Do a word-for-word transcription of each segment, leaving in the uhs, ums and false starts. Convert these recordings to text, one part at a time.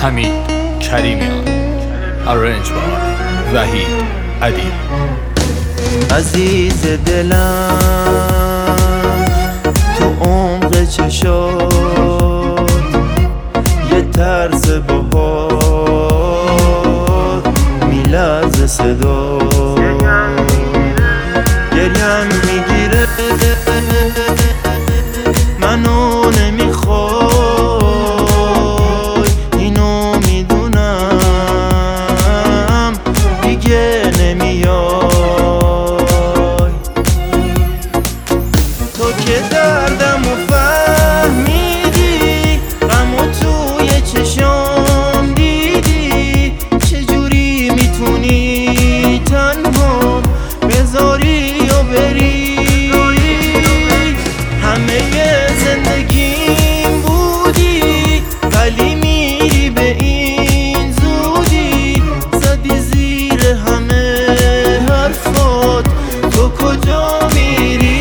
حمید کریمیان. ارنج بار وحید عدی. عزیز دلم تو عمق چشات یه طرز بهار میلرزه صدا، گریم میگیره منو نمیخوای، اینو میدونم دیگه نمیای. تو که دردمو فهمیدی، غمو توی چشام دیدی، چجوری میتونی تنها بذاری و بری؟ همه زندگیم بودی ولی میری به این زودی، زدی زیر همه حرفات، تو کجا میری؟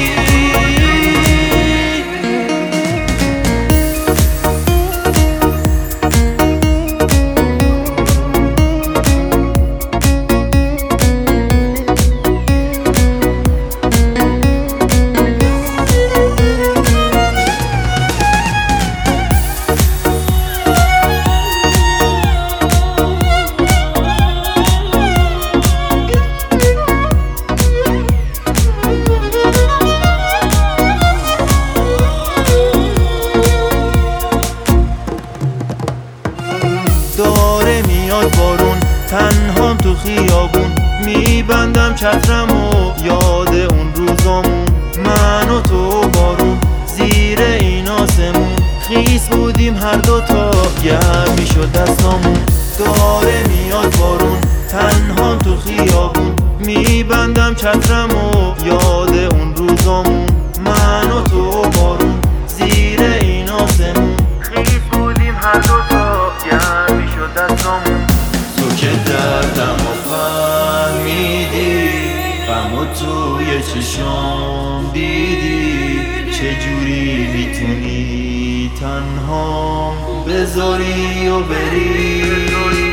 داره میاد بارون، تنهام تو خیابون، میبندم چترم و یاد اون روزامون، من و تو بارون زیر این آسمون، خیس بودیم هر دوتا گرم میشد دستامون. داره میاد بارون، تنهام تو خیابون، میبندم چترم و یاد اون روزامون، من و تو بارون زیر این آسمون، خیس بودیم هر دوتا گرم میشد دستامون. تو که دردم و فهمیدی، غمو توی چشام دیدی، چجوری میتونی تنها بذاری و بری؟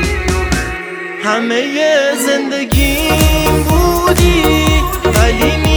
همه زندگیم بودی ولی